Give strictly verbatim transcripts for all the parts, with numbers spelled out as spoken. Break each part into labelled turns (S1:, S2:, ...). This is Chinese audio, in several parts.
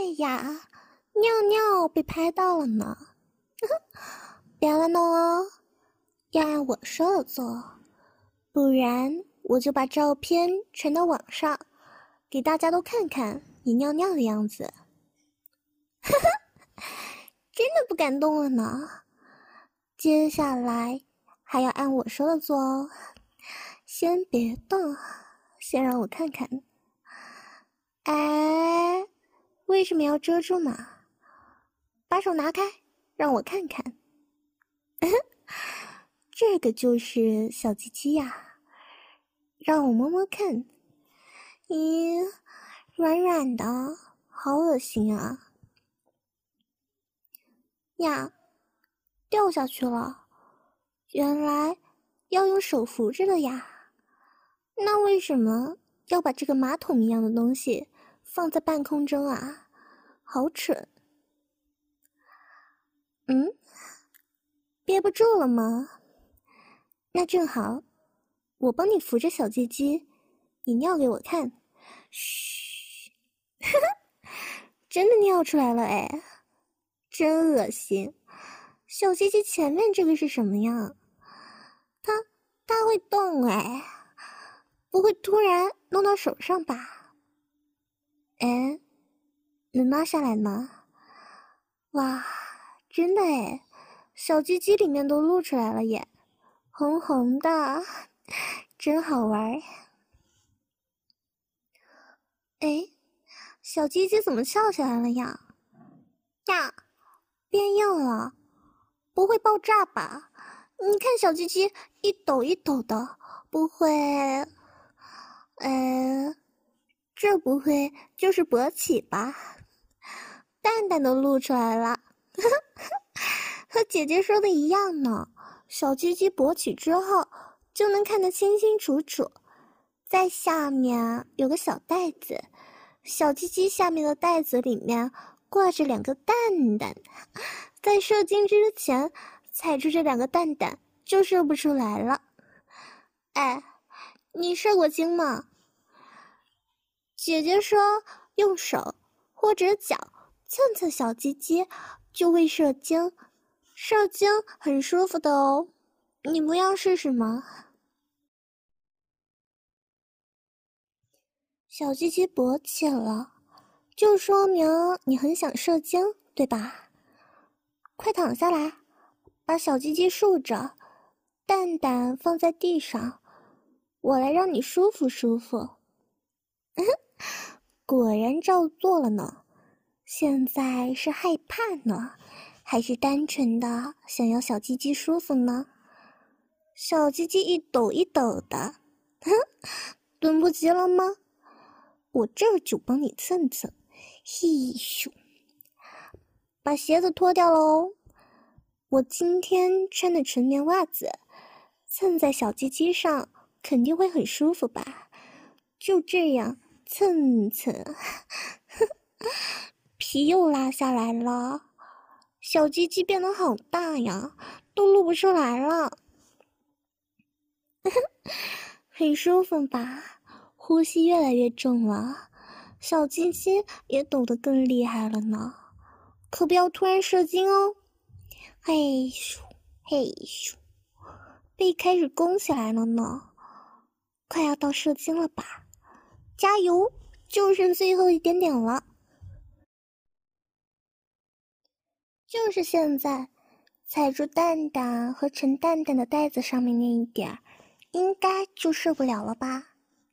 S1: 呀，尿尿被拍到了呢。别来弄哦，要按我说的做，不然我就把照片传到网上，给大家都看看你尿尿的样子。真的不敢动了呢。接下来还要按我说的做哦，先别动，先让我看看。哎，为什么要遮住嘛？把手拿开，让我看看。这个就是小鸡鸡呀，让我摸摸看。咦，软软的，好恶心啊！呀，掉下去了，原来要用手扶着的呀。那为什么要把这个马桶一样的东西放在半空中啊？好蠢。嗯，憋不住了吗？那正好，我帮你扶着小鸡鸡，你尿给我看。嘘，真的尿出来了哎，真恶心。小鸡鸡前面这个是什么呀？它它会动哎，不会突然弄到手上吧？哎，能拉下来吗？哇，真的哎，小鸡鸡里面都露出来了耶，红红的，真好玩。哎，小鸡鸡怎么翘起来了呀？呀，变硬了，不会爆炸吧？你看小鸡鸡一抖一抖的，不会……呃，这不会就是勃起吧？蛋蛋都露出来了，和姐姐说的一样呢。小鸡鸡勃起之后，就能看得清清楚楚。在下面有个小袋子，小鸡鸡下面的袋子里面挂着两个蛋蛋，在射精之前踩住这两个蛋蛋就射不出来了。哎，你射过精吗？姐姐说用手或者脚蹭蹭小鸡鸡就会射精，射精很舒服的哦，你不要试试吗？小鸡鸡勃起了，就说明你很想射精，对吧？快躺下来，把小鸡鸡竖着，蛋蛋放在地上，我来让你舒服舒服。果然照做了呢。现在是害怕呢，还是单纯的想要小鸡鸡舒服呢？小鸡鸡一抖一抖的，哼，等不及了吗？我这就帮你蹭蹭，嘿咻！把鞋子脱掉喽。我今天穿的纯棉袜子，蹭在小鸡鸡上肯定会很舒服吧？就这样蹭蹭，皮又拉下来了，小鸡鸡变得好大呀，都露不出来了。很舒服吧？呼吸越来越重了，小鸡鸡也抖得更厉害了呢。可不要突然射精哦。嘿咻嘿咻，背开始弓起来了呢，快要到射精了吧？加油，就剩最后一点点了。就是现在，踩住蛋蛋和盛蛋蛋的袋子上面那一点，应该就射不了了吧？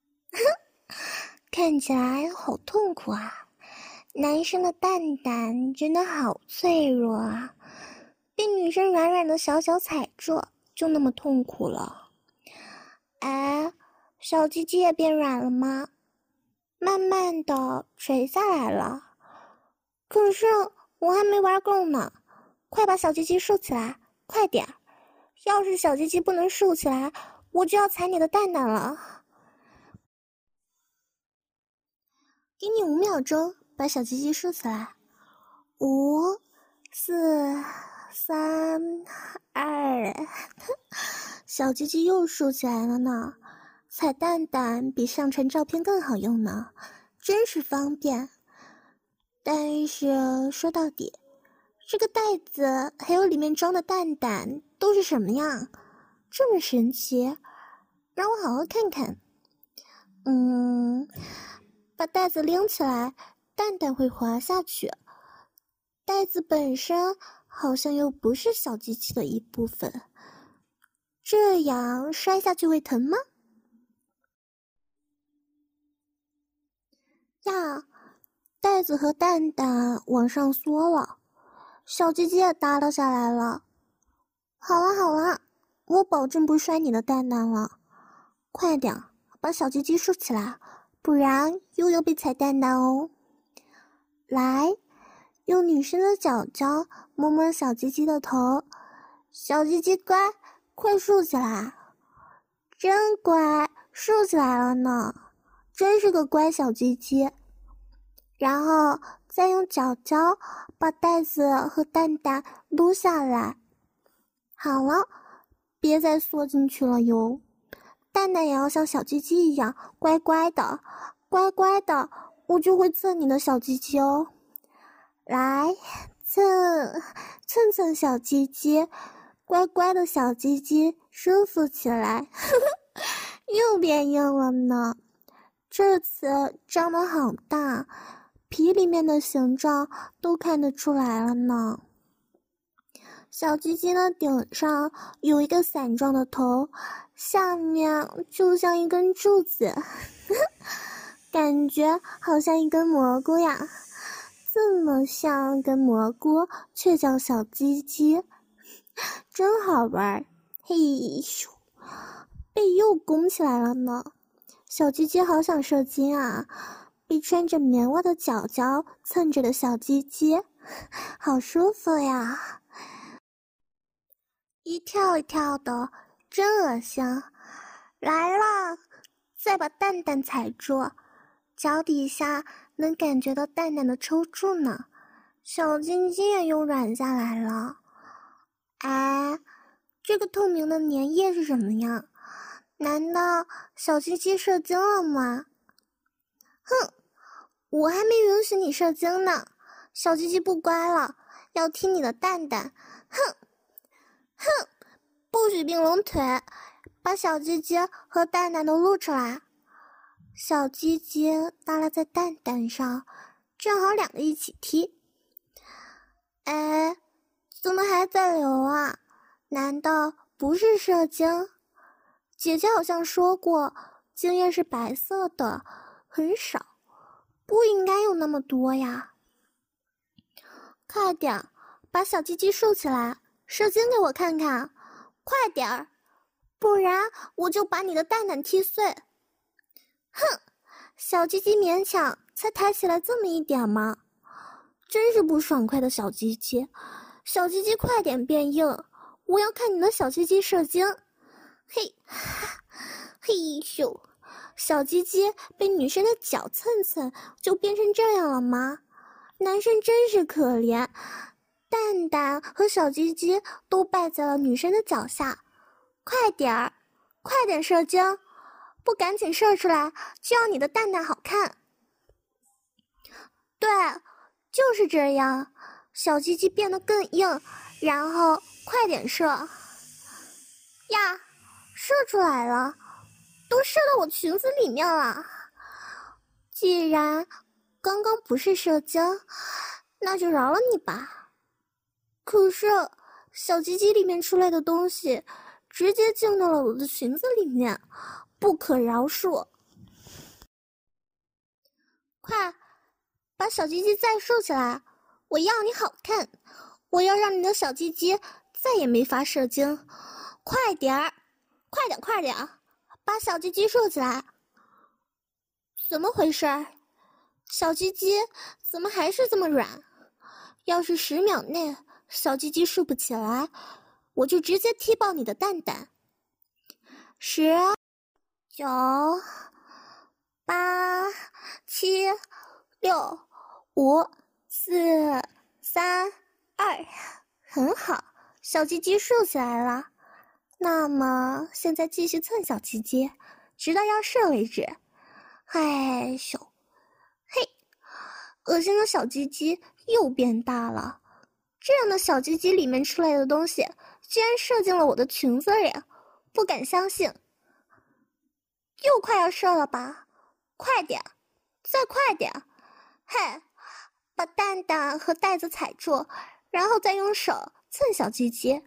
S1: 看起来好痛苦啊！男生的蛋蛋真的好脆弱啊，被女生软软的小脚踩住，就那么痛苦了。哎，小鸡鸡也变软了吗？慢慢的垂下来了。可是我还没玩够呢，快把小鸡鸡竖起来，快点！要是小鸡鸡不能竖起来，我就要踩你的蛋蛋了。给你五秒钟，把小鸡鸡竖起来。五、四、三、二，小鸡鸡又竖起来了呢。踩蛋蛋比上传照片更好用呢，真是方便。 但是说到底，这个袋子还有里面装的蛋蛋都是什么呀？这么神奇，让我好好看看。嗯，把袋子拎起来，蛋蛋会滑下去。袋子本身好像又不是小机器的一部分，这样摔下去会疼吗？呀，袋子和蛋蛋往上缩了，小鸡鸡也耷拉下来了。好了好了，我保证不摔你的蛋蛋了。快点，把小鸡鸡竖起来，不然又要被踩蛋蛋哦。来，用女生的脚脚摸摸小鸡鸡的头，小鸡鸡乖，快竖起来。真乖，竖起来了呢，真是个乖小鸡鸡。然后再用脚脚把袋子和蛋蛋撸下来。好了，别再缩进去了哟。蛋蛋也要像小鸡鸡一样乖乖的，乖乖的，我就会蹭你的小鸡鸡哦。来，蹭蹭蹭小鸡鸡，乖乖的小鸡鸡舒服起来，又变硬了呢。这次张得好大，皮里面的形状都看得出来了呢。小鸡鸡的顶上有一个伞状的头，下面就像一根柱子，感觉好像一根蘑菇呀。这么像根蘑菇，却叫小鸡鸡，真好玩。嘿咻，背又拱起来了呢。小鸡鸡好想射精啊！被穿着棉袜的脚脚蹭着的小鸡鸡，好舒服呀！一跳一跳的，真恶心。来了，再把蛋蛋踩住，脚底下能感觉到蛋蛋的抽搐呢，小鸡鸡也又软下来了。哎，这个透明的粘液是什么呀？难道小鸡鸡射精了吗？哼，我还没允许你射精呢，小鸡鸡不乖了，要踢你的蛋蛋。哼哼，不许并拢腿，把小鸡鸡和蛋蛋都露出来。小鸡鸡耷拉在蛋蛋上，正好两个一起踢。哎，怎么还在流啊？难道不是射精？姐姐好像说过，精液是白色的，很少，不应该有那么多呀。快点，把小鸡鸡竖起来，射精给我看看，快点儿，不然我就把你的蛋蛋踢碎。哼，小鸡鸡勉强才抬起来这么一点吗？真是不爽快的小鸡鸡，小鸡鸡快点变硬，我要看你的小鸡鸡射精。嘿，嘿咻，小鸡鸡被女生的脚蹭蹭就变成这样了吗？男生真是可怜，蛋蛋和小鸡鸡都败在了女生的脚下。快点儿，快点射精，不赶紧射出来，就要你的蛋蛋好看。对，就是这样，小鸡鸡变得更硬，然后快点射。呀，射出来了，都射到我裙子里面了。既然刚刚不是射精，那就饶了你吧。可是小鸡鸡里面出来的东西直接进到了我的裙子里面，不可饶恕。快把小鸡鸡再竖起来，我要你好看，我要让你的小鸡鸡再也没法射精。快点儿，快点快点，把小鸡鸡竖起来。怎么回事？小鸡鸡怎么还是这么软？要是十秒内小鸡鸡竖不起来，我就直接踢爆你的蛋蛋。十、九、八、七、六、五、四、三、二，很好，小鸡鸡竖起来了。那么现在继续蹭小鸡鸡，直到要射为止。嘿咻，嘿， 恶心的小鸡鸡又变大了。这样的小鸡鸡里面出来的东西，居然射进了我的裙子里，不敢相信。又快要射了吧？快点，再快点！嘿，把蛋蛋和袋子踩住，然后再用手蹭小鸡鸡。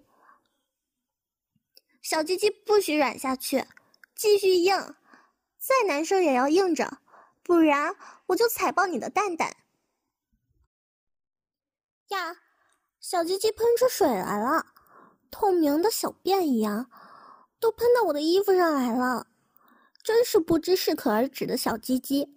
S1: 小鸡鸡不许软下去，继续硬，再难受也要硬着，不然我就踩爆你的蛋蛋。呀，小鸡鸡喷出水来了，透明的小便一样，都喷到我的衣服上来了，真是不知适可而止的小鸡鸡。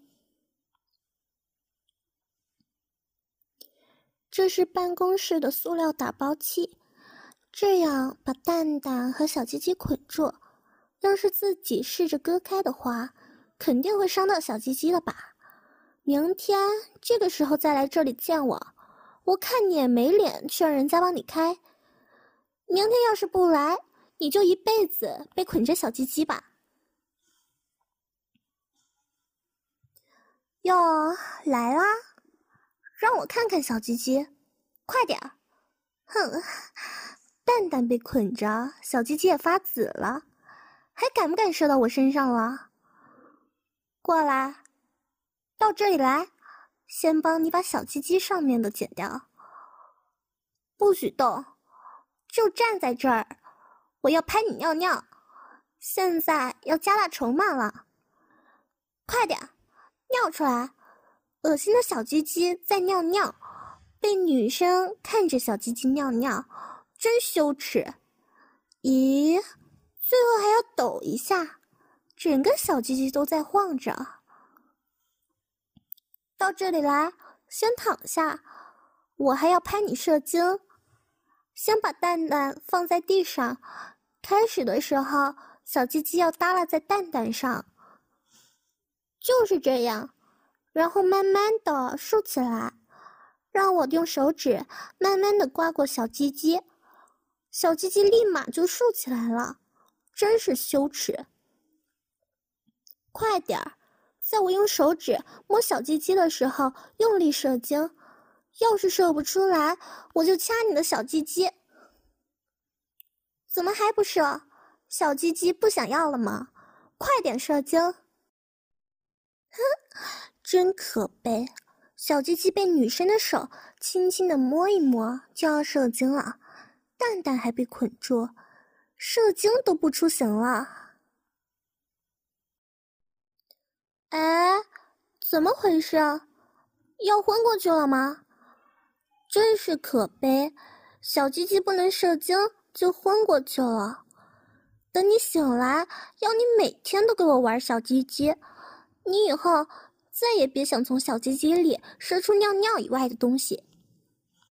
S1: 这是办公室的塑料打包器，这样把蛋蛋和小鸡鸡捆住，要是自己试着割开的话，肯定会伤到小鸡鸡的吧。明天这个时候再来这里见我，我看你也没脸去让人家帮你开。明天要是不来，你就一辈子被捆着小鸡鸡吧。哟，来啦，让我看看小鸡鸡，快点儿！哼，蛋蛋被捆着，小鸡鸡也发紫了，还敢不敢射到我身上了？过来，到这里来，先帮你把小鸡鸡上面的剪掉。不许动，就站在这儿，我要拍你尿尿。现在要加大筹码了，快点，尿出来！恶心的小鸡鸡在尿尿，被女生看着小鸡鸡尿尿，真羞耻。咦，最后还要抖一下，整个小鸡鸡都在晃着。到这里来，先躺下，我还要拍你射精。先把蛋蛋放在地上，开始的时候，小鸡鸡要耷拉在蛋蛋上，就是这样，然后慢慢的竖起来，让我用手指慢慢的刮过小鸡鸡，小鸡鸡立马就竖起来了，真是羞耻。快点儿，在我用手指摸小鸡鸡的时候用力射精，要是射不出来，我就掐你的小鸡鸡。怎么还不射？小鸡鸡不想要了吗？快点射精！哼，真可悲，小鸡鸡被女生的手轻轻的摸一摸就要射精了，蛋蛋还被捆住，射精都不出行了。哎，怎么回事？要昏过去了吗？真是可悲，小鸡鸡不能射精就昏过去了。等你醒来，要你每天都给我玩小鸡鸡，你以后再也别想从小鸡鸡里射出尿尿以外的东西。